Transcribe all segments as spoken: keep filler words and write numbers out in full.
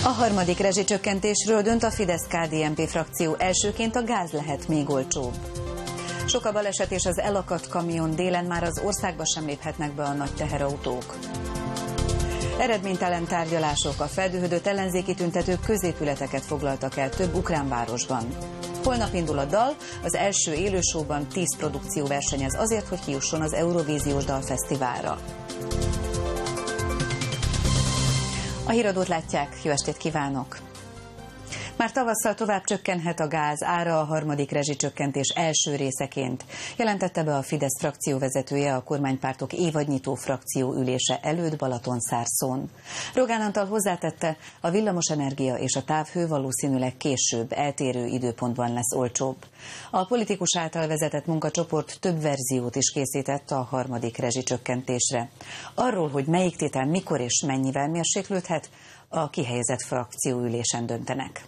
A harmadik rezsicsökkentésről dönt a Fidesz-ká dé en pé frakció, elsőként a gáz lehet még olcsóbb. Sok a baleset és az elakadt kamion, délen már az országba sem léphetnek be a nagy teherautók. Eredménytelen tárgyalások, a feldühödött ellenzéki tüntetők középületeket foglaltak el több ukrán városban. Holnap indul a dal, az első élősóban tíz produkció versenyez azért, hogy kijusson az Eurovíziós Dalfesztiválra. A híradót látják, jó estét kívánok! Már tavasszal tovább csökkenhet a gáz ára a harmadik rezsicsökkentés első részeként, jelentette be a Fidesz frakcióvezetője a kormánypártok évadnyitó frakció ülése előtt Balatonszárszón. Rogán Antal hozzátette, a villamosenergia és a távhő valószínűleg később, eltérő időpontban lesz olcsóbb. A politikus által vezetett munkacsoport több verziót is készített a harmadik rezsicsökkentésre. Arról, hogy melyik tétel mikor és mennyivel mérséklődhet, a kihelyezett frakcióülésen döntenek.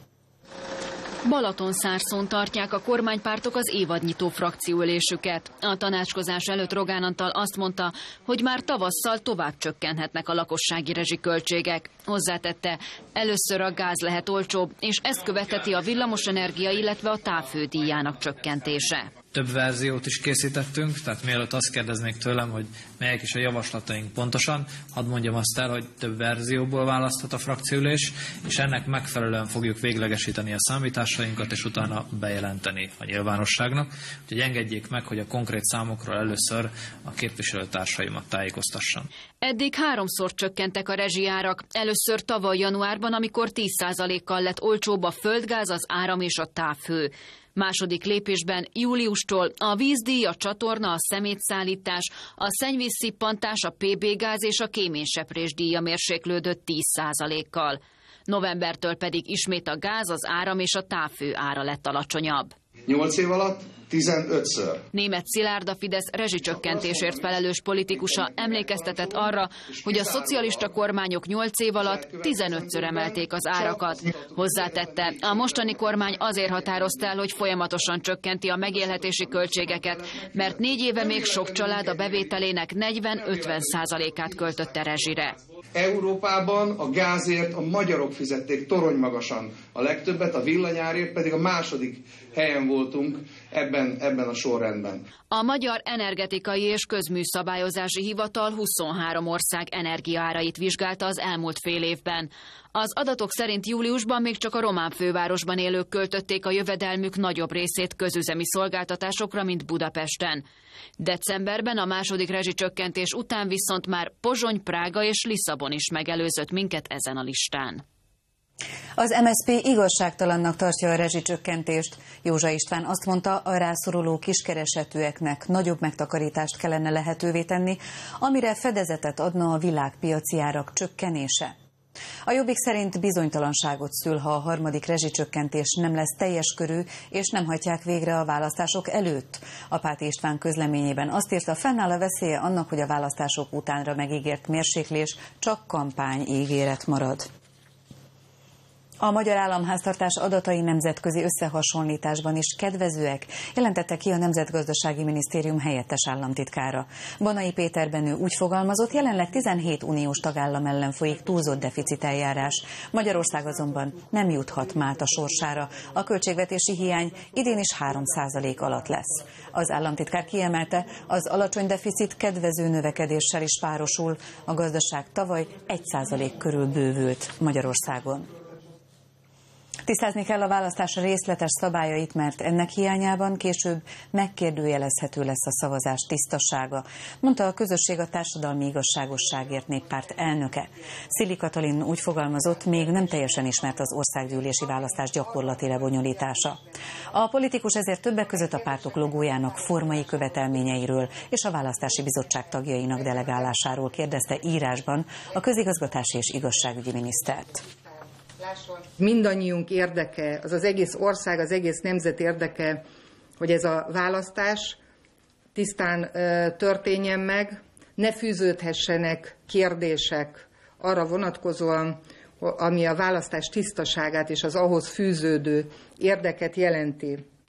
Balatonszárszón tartják a kormánypártok az évadnyitó frakcióülésüket. A tanácskozás előtt Rogán Antal azt mondta, hogy már tavasszal tovább csökkenhetnek a lakossági rezsiköltségek. Hozzátette, először a gáz lehet olcsóbb, és ezt követeti a villamosenergia, illetve a távhő díjának csökkentése. Több verziót is készítettünk, tehát mielőtt azt kérdeznék tőlem, hogy melyek is a javaslataink pontosan, hadd mondjam azt el, hogy több verzióból választhat a frakcióülés, és ennek megfelelően fogjuk véglegesíteni a számításainkat, és utána bejelenteni a nyilvánosságnak. Úgyhogy engedjék meg, hogy a konkrét számokról először a képviselőtársaimat tájékoztassam. Eddig háromszor csökkentek a rezsijárak. Először tavaly januárban, amikor tíz százalékkal lett olcsóbb a földgáz, az áram és a távhő. Második lépésben júliustól a vízdíj, a csatorna, a szemétszállítás, a szennyvízszippantás, a pé bé-gáz és a kéményseprés díja mérséklődött tíz százalékkal. Novembertől pedig ismét a gáz, az áram és a távhő ára lett alacsonyabb. nyolc év alatt tizenötször. Németh Szilárd, a Fidesz rezsicsökkentésért felelős politikusa emlékeztetett arra, hogy a szocialista kormányok nyolc év alatt tizenötször emelték az árakat. Hozzátette, a mostani kormány azért határozta el, hogy folyamatosan csökkenti a megélhetési költségeket, mert négy éve még sok család a bevételének negyven-ötven százalékát költötte rezsire. Európában a gázért a magyarok fizették toronymagasan a legtöbbet, a villanyárért pedig a második helyen voltunk ebben, ebben a sorrendben. A Magyar Energetikai és Közműszabályozási Hivatal huszonhárom ország energiaárait vizsgálta az elmúlt fél évben. Az adatok szerint júliusban még csak a román fővárosban élők költötték a jövedelmük nagyobb részét közüzemi szolgáltatásokra, mint Budapesten. Decemberben a második rezsicsökkentés után viszont már Pozsony, Prága és Lisszabon is megelőzött minket ezen a listán. Az em es zé pé igazságtalannak tartja a rezsicsökkentést. Józsa István azt mondta, a rászoruló kiskeresetűeknek nagyobb megtakarítást kellene lehetővé tenni, amire fedezetet adna a világpiaci árak csökkenése. A Jobbik szerint bizonytalanságot szül, ha a harmadik rezsicsökkentés nem lesz teljes körű, és nem hajtják végre a választások előtt. Apáti István közleményében azt írta, fennáll a veszélye annak, hogy a választások utánra megígért mérséklés csak kampányígéret marad. A magyar államháztartás adatai nemzetközi összehasonlításban is kedvezőek, jelentette ki a Nemzetgazdasági Minisztérium helyettes államtitkára. Banai Péter Benő úgy fogalmazott, jelenleg tizenhét uniós tagállam ellen folyik túlzott deficiteljárás. Magyarország azonban nem juthat Málta sorsára. A költségvetési hiány idén is három százalék alatt lesz. Az államtitkár kiemelte, az alacsony deficit kedvező növekedéssel is párosul. A gazdaság tavaly egy százalék körül bővült Magyarországon. Tisztázni kell a választás részletes szabályait, mert ennek hiányában később megkérdőjelezhető lesz a szavazás tisztasága, mondta a Közösség a Társadalmi Igazságosságért Néppárt elnöke. Szili Katalin úgy fogalmazott, még nem teljesen ismert az országgyűlési választás gyakorlati lebonyolítása. A politikus ezért többek között a pártok logójának formai követelményeiről és a választási bizottság tagjainak delegálásáról kérdezte írásban a közigazgatási és igazságügyi minisztert. Mindannyiunk érdeke, az az egész ország, az egész nemzet érdeke, hogy ez a választás tisztán ö, történjen meg, ne fűződhessenek kérdések arra vonatkozóan, ami a választás tisztaságát és az ahhoz fűződő érdeket jelenti.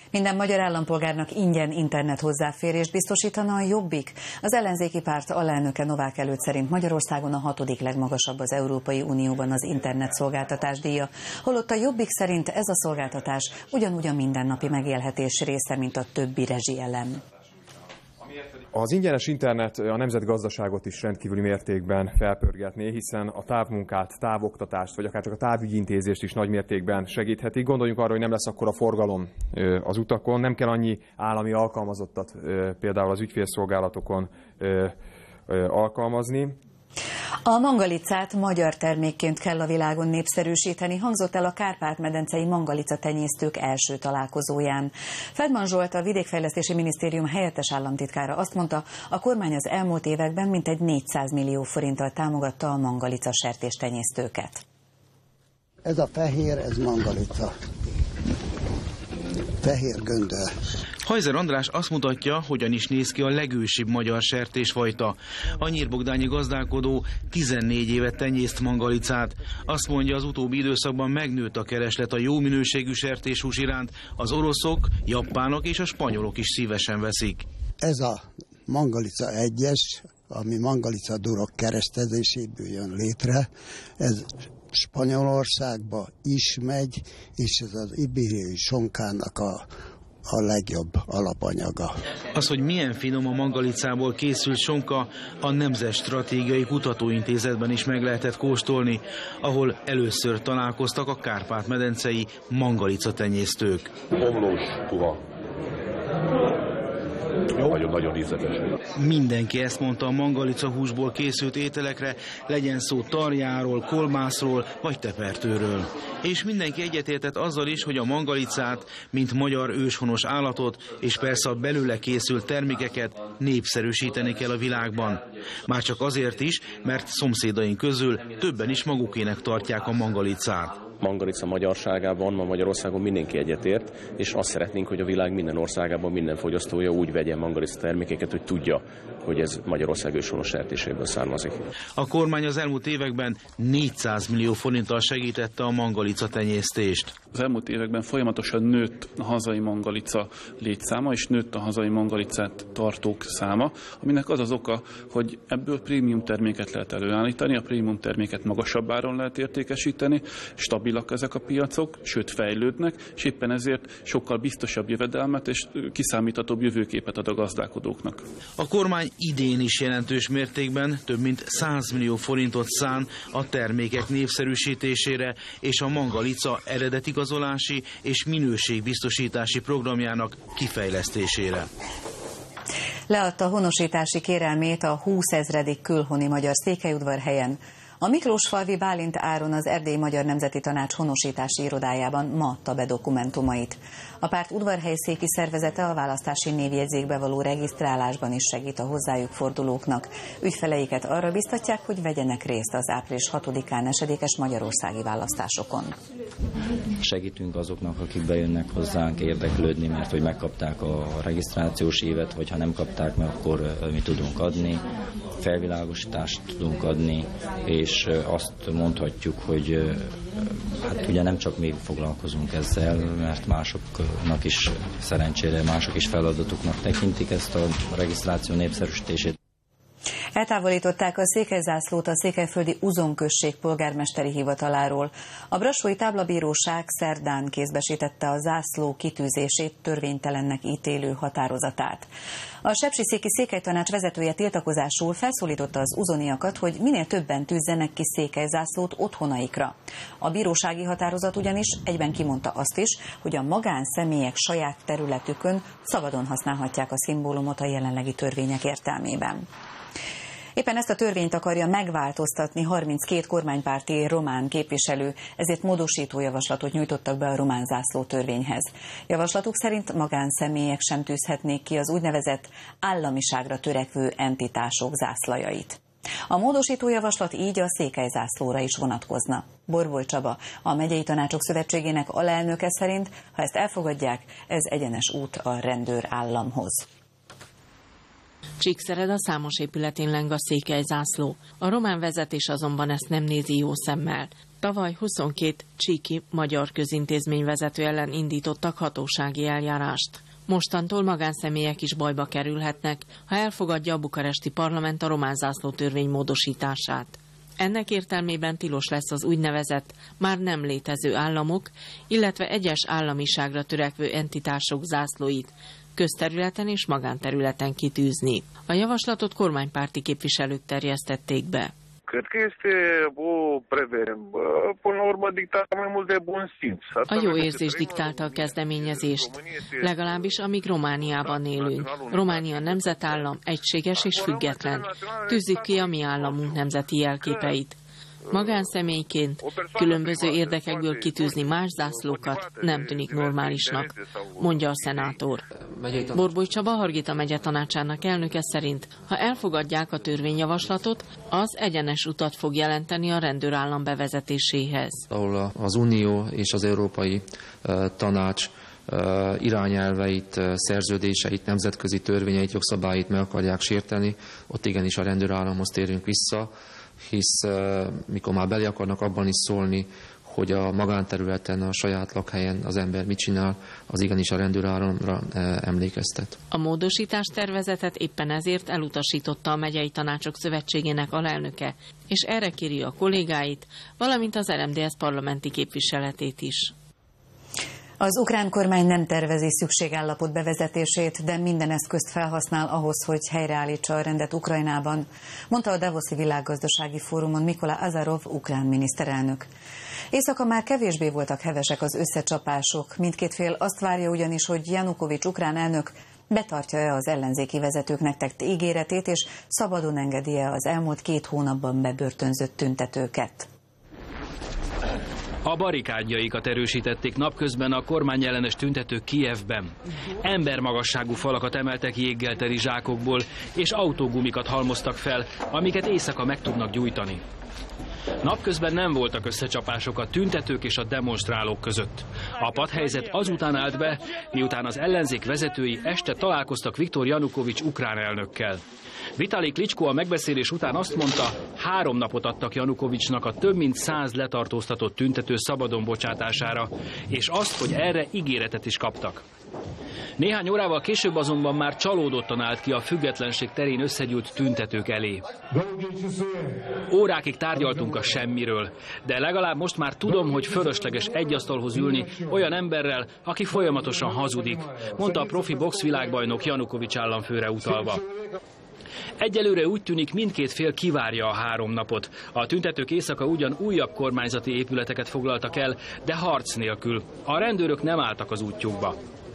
Minden magyar állampolgárnak ingyen internet hozzáférést biztosítana a Jobbik. Az ellenzéki párt alelnöke Novák Előtt szerint Magyarországon a hatodik legmagasabb az Európai Unióban az internet szolgáltatás díja, holott a Jobbik szerint ez a szolgáltatás ugyanúgy a mindennapi megélhetés része, mint a többi rezsielem. Az ingyenes internet a nemzetgazdaságot is rendkívüli mértékben felpörgetné, hiszen a távmunkát, távoktatást, vagy akár csak a távügyintézést is nagy mértékben segítheti. Gondoljunk arra, hogy nem lesz akkora forgalom az utakon, nem kell annyi állami alkalmazottat például az ügyfélszolgálatokon alkalmazni. A mangalicát magyar termékként kell a világon népszerűsíteni, hangzott el a Kárpát-medencei mangalica tenyésztők első találkozóján. Feldman Zsolt, a Vidékfejlesztési Minisztérium helyettes államtitkára azt mondta, a kormány az elmúlt években mintegy négyszáz millió forinttal támogatta a mangalica sertéstenyésztőket. Ez a fehér, ez mangalica. Fehér göndör. Hajzer András azt mutatja, hogyan is néz ki a legősibb magyar sertésfajta. A nyírbogdányi gazdálkodó tizennégy évet tenyészt mangalicát. Azt mondja, az utóbbi időszakban megnőtt a kereslet a jó minőségű sertéshús iránt. Az oroszok, japánok és a spanyolok is szívesen veszik. Ez a mangalica egyes, ami mangalica durok keresztezéséből jön létre. Ez Spanyolországba is megy, és ez az ibériai sonkának a a legjobb alapanyaga. Az, hogy milyen finom a mangalicából készült sonka, a Nemzet Stratégiai Kutatóintézetben is meg lehetett kóstolni, ahol először találkoztak a kárpát-medencei mangalica tenyésztők. Omlós, puha. Nagyon-nagyon ízletes. Mindenki ezt mondta a mangalica húsból készült ételekre, legyen szó tarjáról, kolbászról vagy tepertőről. És mindenki egyetértett azzal is, hogy a mangalicát, mint magyar őshonos állatot, és persze a belőle készült termékeket népszerűsíteni kell a világban. Már csak azért is, mert szomszédaink közül többen is magukének tartják a mangalicát. Mangalica magyarságában, ma Magyarországon mindenki egyetért, és azt szeretnénk, hogy a világ minden országában minden fogyasztója úgy vegyen mangalica termékeket, hogy tudja, hogy ez Magyarország őshonos sertéséből származik. A kormány az elmúlt években négyszáz millió forinttal segítette a mangalica tenyésztést. Az elmúlt években folyamatosan nőtt a hazai mangalica létszáma, és nőtt a hazai mangalicát tartók száma, aminek az az oka, hogy ebből prémium terméket lehet előállítani, a prémium terméket magasabb áron lehet értékesíteni, stabilak ezek a piacok, sőt fejlődnek, és éppen ezért sokkal biztosabb jövedelmet és kiszámíthatóbb jövőképet ad a gazdálkodóknak. A kormány idén is jelentős mértékben több mint száz millió forintot szán a termékek népszerűsítésére és a mangalica eredetigazolási és minőségbiztosítási programjának kifejlesztésére. Leadta honosítási kérelmét a húszezredik külhoni magyar Székelyudvarhelyen. A Miklósfalvi Bálint Áron, az Erdélyi Magyar Nemzeti Tanács honosítási irodájában ma adta be dokumentumait. A párt udvarhelyszéki szervezete a választási névjegyzékbe való regisztrálásban is segít a hozzájuk fordulóknak. Ügyfeleiket arra biztatják, hogy vegyenek részt az április hatodikán esedékes magyarországi választásokon. Segítünk azoknak, akik bejönnek hozzánk érdeklődni, mert hogy megkapták a regisztrációs évet, vagy ha nem kapták meg, akkor mi tudunk adni. Felvilágosítást tudunk adni, és azt mondhatjuk, hogy hát ugye nem csak mi foglalkozunk ezzel, mert másoknak is szerencsére mások is feladatuknak tekintik ezt a regisztráció népszerűsítését. Eltávolították a székelyzászlót a székelyföldi Uzonközség polgármesteri hivataláról. A brassói táblabíróság szerdán kézbesítette a zászló kitűzését törvénytelennek ítélő határozatát. A sepsiszéki székelytanács vezetője tiltakozásul felszólította az uzoniakat, hogy minél többen tűzzenek ki székelyzászlót otthonaikra. A bírósági határozat ugyanis egyben kimondta azt is, hogy a magánszemélyek saját területükön szabadon használhatják a szimbólumot a jelenlegi törvények értelmében. Éppen ezt a törvényt akarja megváltoztatni harminckét kormánypárti román képviselő, ezért módosító javaslatot nyújtottak be a román zászló törvényhez. Javaslatuk szerint magánszemélyek sem tűzhetnék ki az úgynevezett államiságra törekvő entitások zászlajait. A módosító javaslat így a székelyzászlóra is vonatkozna. Borbóly Csaba, a Megyei Tanácsok Szövetségének alelnöke szerint, ha ezt elfogadják, ez egyenes út a rendőrállamhoz. Csíkszereda számos épületén leng a székely zászló. A román vezetés azonban ezt nem nézi jó szemmel. Tavaly huszonkét csíki magyar közintézmény vezető ellen indítottak hatósági eljárást. Mostantól magánszemélyek is bajba kerülhetnek, ha elfogadja a bukaresti parlament a román zászló törvény módosítását. Ennek értelmében tilos lesz az úgynevezett már nem létező államok, illetve egyes államiságra törekvő entitások zászlóit közterületen és magánterületen kitűzni. A javaslatot kormánypárti képviselők terjesztették be. A jó érzés diktálta a kezdeményezést, legalábbis amíg Romániában élünk. Románia nemzetállam, egységes és független. Tűzzük ki a mi államunk nemzeti jelképeit. Magánszemélyként különböző érdekekből kitűzni más zászlókat nem tűnik normálisnak, mondja a szenátor. Borboly Csaba, Hargita megye tanácsának elnöke szerint, ha elfogadják a törvényjavaslatot, az egyenes utat fog jelenteni a rendőrállam bevezetéséhez. Ahol az Unió és az Európai Tanács irányelveit, szerződéseit, nemzetközi törvényeit, jogszabályait meg akarják sérteni, ott igenis a rendőrállamhoz térünk vissza, hisz mikor már bele akarnak abban is szólni, hogy a magánterületen, a saját lakhelyen az ember mit csinál, az igenis a rendőrállamra emlékeztet. A módosítás tervezetet éppen ezért elutasította a Megyei Tanácsok Szövetségének alelnöke, és erre kéri a kollégáit, valamint az er em dé es parlamenti képviseletét is. Az ukrán kormány nem tervezi szükségállapot bevezetését, de minden eszközt felhasznál ahhoz, hogy helyreállítsa a rendet Ukrajnában, mondta a Davoszi Világgazdasági Fórumon Mykola Azarov ukrán miniszterelnök. Éjszaka már kevésbé voltak hevesek az összecsapások. Mindkét fél azt várja ugyanis, hogy Janukovics ukrán elnök betartja-e az ellenzéki vezetőknek tett ígéretét, és szabadon engedi-e az elmúlt két hónapban bebörtönzött tüntetőket. A barikádjaikat erősítették napközben a kormányellenes tüntetők Kijevben. Embermagasságú falakat emeltek jéggel teli zsákokból, és autógumikat halmoztak fel, amiket éjszaka meg tudnak gyújtani. Napközben nem voltak összecsapások a tüntetők és a demonstrálók között. A padhelyzet azután állt be, miután az ellenzék vezetői este találkoztak Viktor Janukovics ukrán elnökkel. Vitali Klitschko a megbeszélés után azt mondta, három napot adtak Janukovicsnak a több mint száz letartóztatott tüntető szabadon bocsátására, és azt, hogy erre ígéretet is kaptak. Néhány órával később azonban már csalódottan állt ki a függetlenség terén összegyűlt tüntetők elé. Órákig tárgyaltunk a semmiről, de legalább most már tudom, hogy fölösleges egy asztalhoz ülni olyan emberrel, aki folyamatosan hazudik, mondta a profi boxvilágbajnok Janukovics államfőre utalva. Egyelőre úgy tűnik, mindkét fél kivárja a három napot. A tüntetők éjszaka ugyan újabb kormányzati épületeket foglaltak el, de harc nélkül. A rendőrök nem álltak az útjukba.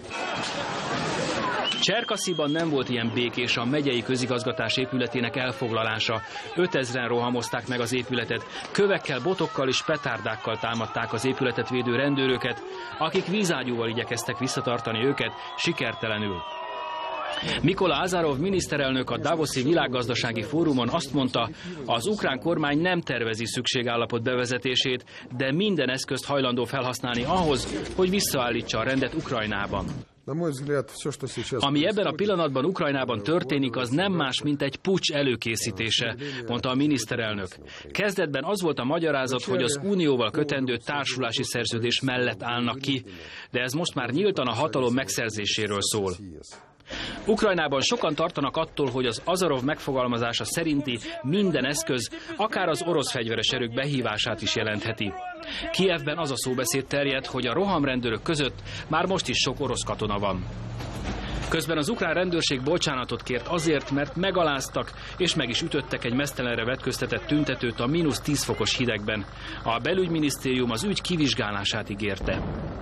Cserkasziban nem volt ilyen békés a megyei közigazgatás épületének elfoglalása. ötezren rohamozták meg az épületet. Kövekkel, botokkal és petárdákkal támadták az épületet védő rendőröket, akik vízágyúval igyekeztek visszatartani őket, sikertelenül. Mykola Azarov miniszterelnök a Davoszi Világgazdasági Fórumon azt mondta, az ukrán kormány nem tervezi szükségállapot bevezetését, de minden eszközt hajlandó felhasználni ahhoz, hogy visszaállítsa a rendet Ukrajnában. Ami ebben a pillanatban Ukrajnában történik, az nem más, mint egy puccs előkészítése, mondta a miniszterelnök. Kezdetben az volt a magyarázat, hogy az Unióval kötendő társulási szerződés mellett állnak ki, de ez most már nyíltan a hatalom megszerzéséről szól. Ukrajnában sokan tartanak attól, hogy az Azarov megfogalmazása szerinti minden eszköz, akár az orosz fegyveres erők behívását is jelentheti. Kijevben az a szóbeszéd terjed, hogy a rohamrendőrök között már most is sok orosz katona van. Közben az ukrán rendőrség bocsánatot kért azért, mert megaláztak és meg is ütöttek egy meztelenre vetköztetett tüntetőt a mínusz tíz fokos hidegben. A belügyminisztérium az ügy kivizsgálását ígérte.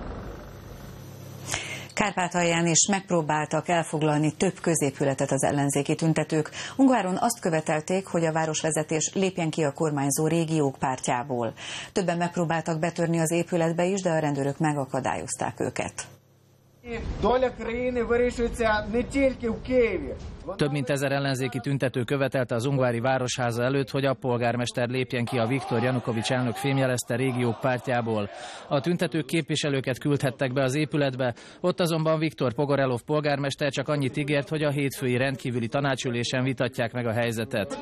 Kárpátalján is megpróbáltak elfoglalni több középületet az ellenzéki tüntetők. Ungváron azt követelték, hogy a városvezetés lépjen ki a kormányzó régiók pártjából. Többen megpróbáltak betörni az épületbe is, de a rendőrök megakadályozták őket. Több mint ezer ellenzéki tüntető követelte az ungvári városháza előtt, hogy a polgármester lépjen ki, a Viktor Janukovics elnök fémjelezte régiók pártjából. A tüntetők képviselőket küldhettek be az épületbe, ott azonban Viktor Pogorelov polgármester csak annyit ígért, hogy a hétfői rendkívüli tanácsülésen vitatják meg a helyzetet.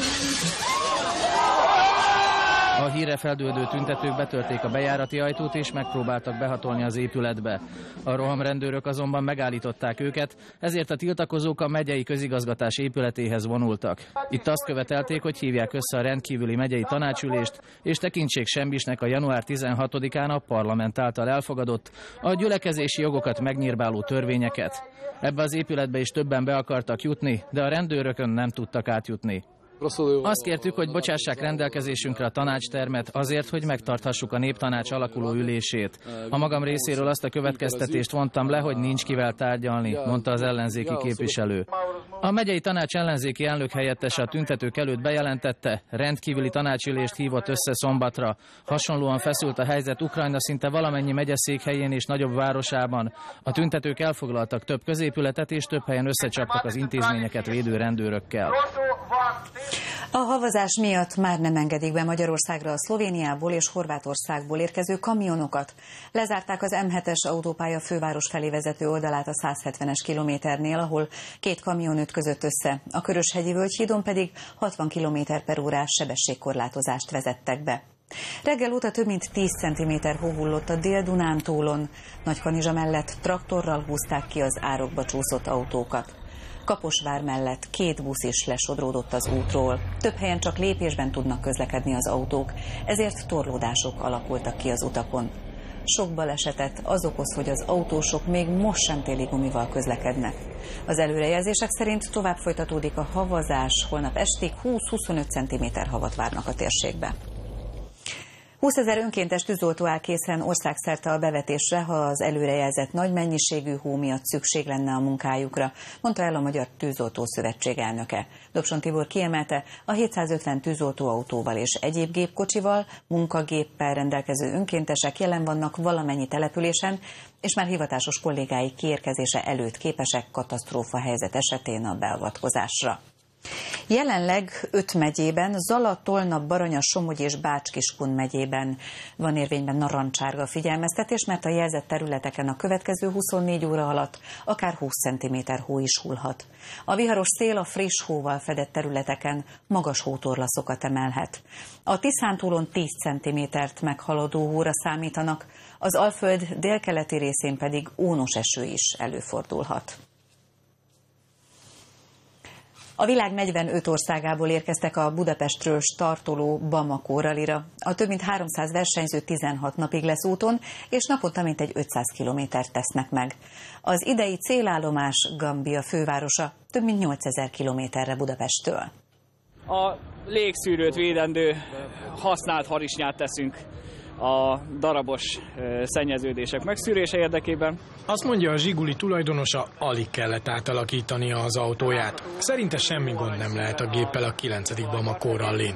A hírre feldődő tüntetők betörték a bejárati ajtót és megpróbáltak behatolni az épületbe. A rohamrendőrök azonban megállították őket, ezért a tiltakozók a megyei közigazgatás épületéhez vonultak. Itt azt követelték, hogy hívják össze a rendkívüli megyei tanácsülést, és tekintsék semmisnek a január tizenhatodikán a parlament által elfogadott, a gyülekezési jogokat megnyírbáló törvényeket. Ebbe az épületbe is többen be akartak jutni, de a rendőrökön nem tudtak átjutni. Azt kértük, hogy bocsássák rendelkezésünkre a tanácstermet azért, hogy megtarthassuk a néptanács alakuló ülését. A magam részéről azt a következtetést vontam le, hogy nincs kivel tárgyalni, mondta az ellenzéki képviselő. A megyei tanács ellenzéki elnök helyettese a tüntetők előtt bejelentette, rendkívüli tanácsülést hívott össze szombatra. Hasonlóan feszült a helyzet Ukrajna szinte valamennyi megyeszékhelyén és nagyobb városában. A tüntetők elfoglaltak több középületet és több helyen összecsaptak az intézményeket védő rendőrökkel. A havazás miatt már nem engedik be Magyarországra a Szlovéniából és Horvátországból érkező kamionokat. Lezárták az M hetes autópálya főváros felé vezető oldalát a száz hetvenes kilométernél, ahol két kamion ütközött össze. A Köröshegyi Völgyhídon pedig hatvan kilométer per órás sebességkorlátozást vezettek be. Reggel óta több mint tíz centiméter hó hullott a Dél-Dunántúlon. Nagykanizsa mellett traktorral húzták ki az árokba csúszott autókat. Kaposvár mellett két busz is lesodródott az útról. Több helyen csak lépésben tudnak közlekedni az autók, ezért torlódások alakultak ki az utakon. Sok balesetet az okoz, hogy az autósok még most sem téli gumival közlekednek. Az előrejelzések szerint tovább folytatódik a havazás, holnap estig húsz-huszonöt centiméter havat várnak a térségbe. húszezer önkéntes tűzoltó áll készen országszerte a bevetésre, ha az előrejelzett nagy mennyiségű hó miatt szükség lenne a munkájukra, mondta el a Magyar Tűzoltó Szövetség elnöke. Dobson Tibor kiemelte, a hétszázötven tűzoltóautóval és egyéb gépkocsival, munkagéppel rendelkező önkéntesek jelen vannak valamennyi településen, és már hivatásos kollégáik kiérkezése előtt képesek katasztrófa helyzet esetén a beavatkozásra. Jelenleg öt megyében, Zala, Tolna, Baranya, Somogy és Bács-Kiskun megyében van érvényben narancsárga figyelmeztetés, mert a jelzett területeken a következő huszonnégy óra alatt akár húsz centiméter hó is hullhat. A viharos szél a friss hóval fedett területeken magas hótorlaszokat emelhet. A Tiszántúlon tíz centimétert meghaladó hóra számítanak, az Alföld délkeleti részén pedig ónos eső is előfordulhat. A világ negyvenöt országából érkeztek a Budapestről startoló Bamako rallyra. A több mint háromszáz versenyző tizenhat napig lesz úton, és naponta mintegy ötszáz kilométert tesznek meg. Az idei célállomás Gambia fővárosa, több mint nyolcezer kilométerre Budapesttől. A légszűrőt védendő használt harisnyát teszünk a darabos szennyeződések megszűrése érdekében. Azt mondja a Zsiguli tulajdonosa, alig kellett átalakítania az autóját. Szerinte semmi gond nem lehet a géppel a kilencedik Bamako rallyn.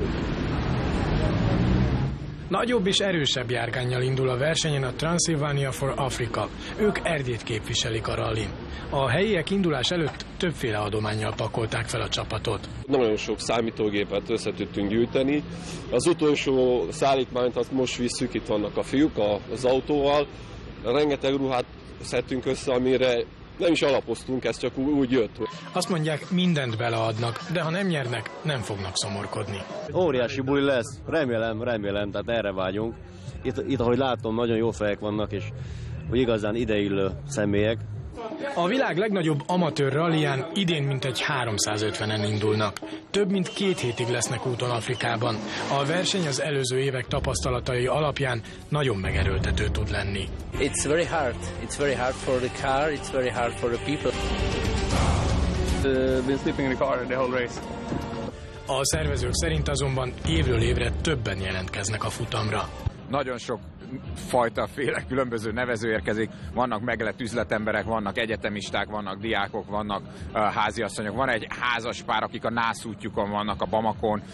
Nagyobb és erősebb járgánnyal indul a versenyen a Transylvania for Africa. Ők Erdélyt képviselik a rallyn. A helyiek indulás előtt többféle adománnyal pakolták fel a csapatot. Nagyon sok számítógépet össze tudtunk gyűjteni. Az utolsó szállítmányt azt most visszük, itt vannak a fiúk az autóval. Rengeteg ruhát szedtünk össze, amire nem is alapoztunk, ez csak úgy jött. Azt mondják, mindent beleadnak, de ha nem nyernek, nem fognak szomorkodni. Óriási buli lesz, remélem, remélem, tehát erre vágyunk. Itt, itt ahogy látom, nagyon jó fejek vannak, és hogy igazán ideillő személyek. A világ legnagyobb amatőr rallyján idén mintegy háromszázötvenen indulnak. Több mint két hétig lesznek úton Afrikában. A verseny az előző évek tapasztalatai alapján nagyon megerőltető tud lenni. It's very hard. It's very hard for the car. It's very hard for the people. Uh, been sleeping in the car the whole race. A szervezők szerint azonban évről évre többen jelentkeznek a futamra. Nagyon sok fajta féle különböző nevező érkezik. Vannak meglett üzletemberek, vannak egyetemisták, vannak diákok, vannak uh, háziasszonyok. Van egy házas pár, akik a nászútjukon vannak a Bamakon.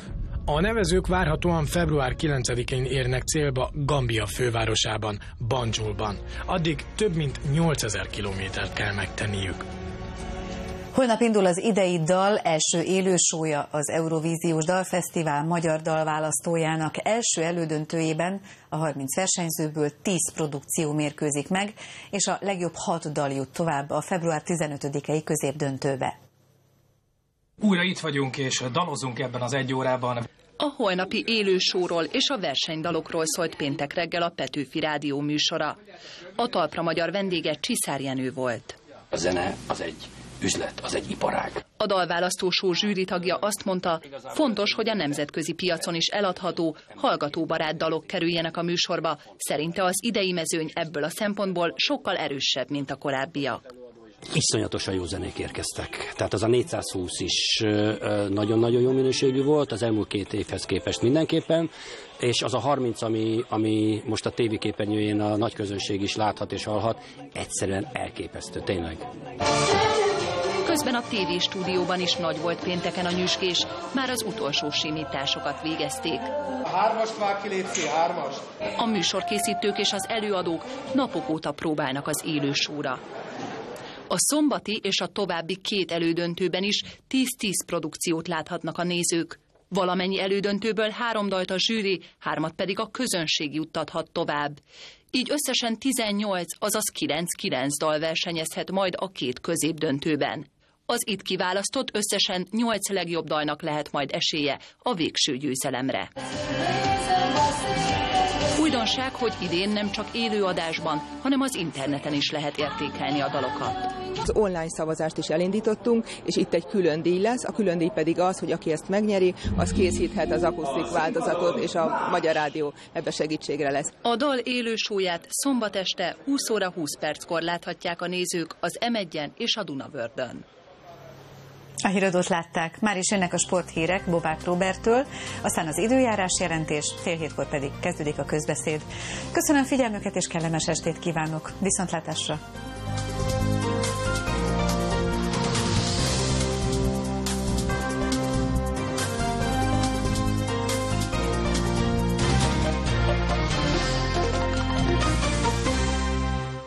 A nevezők várhatóan február kilencedikén érnek célba Gambia fővárosában, Banjulban. Addig több mint nyolcezer kilométert kell megtenniük. Holnap indul az idei dal első élősója az Eurovíziós Dalfesztivál magyar dalválasztójának első elődöntőjében. A harminc versenyzőből tíz produkció mérkőzik meg, és a legjobb hat dal jut tovább a február tizenötödikei középdöntőbe. Újra itt vagyunk és dalozunk ebben az egy órában. A holnapi élősóról és a versenydalokról szólt péntek reggel a Petőfi Rádió műsora. A talpra magyar vendége Csiszár Jenő volt. A zene az egy üzlet, az egy iparág. A dalválasztósó zsűritagja azt mondta, fontos, hogy a nemzetközi piacon is eladható, hallgatóbarát dalok kerüljenek a műsorba. Szerinte az idei mezőny ebből a szempontból sokkal erősebb, mint a korábbiak. Iszonyatosan jó zenék érkeztek. Tehát az a négyszázhúsz is nagyon-nagyon jó minőségű volt, az elmúlt két évhez képest mindenképpen, és az a harminc, ami, ami most a tévéképernyőjén a nagy közönség is láthat és hallhat, egyszerűen elképesztő, tényleg. Közben a tévéstúdióban is nagy volt pénteken a nyüzsgés, már az utolsó simításokat végezték. A hármast vág ki, létszi, hármast. A műsorkészítők és az előadók napok óta próbálnak az élősóra. A szombati és a további két elődöntőben is tíz-tíz produkciót láthatnak a nézők. Valamennyi elődöntőből három dalt a zsűri, hármat pedig a közönség juttathat tovább. Így összesen tizennyolc, azaz kilenc-kilenc dal versenyezhet majd a két középdöntőben. Az itt kiválasztott összesen nyolc legjobb dalnak lehet majd esélye a végső győzelemre. Újdonság, hogy idén nem csak élőadásban, hanem az interneten is lehet értékelni a dalokat. Az online szavazást is elindítottunk, és itt egy külön díj lesz. A külön díj pedig az, hogy aki ezt megnyeri, az készíthet az akusztik változatot, és a Magyar Rádió ebbe segítségre lesz. A dal élősóját szombat este húsz óra húsz perckor láthatják a nézők az em egyen és a Dunavördön. A híradót látták, már is jönnek a sporthírek Bobák Róberttől, aztán az időjárás jelentés, fél hétkor pedig kezdődik a közbeszéd. Köszönöm figyelmüket és kellemes estét kívánok, viszontlátásra!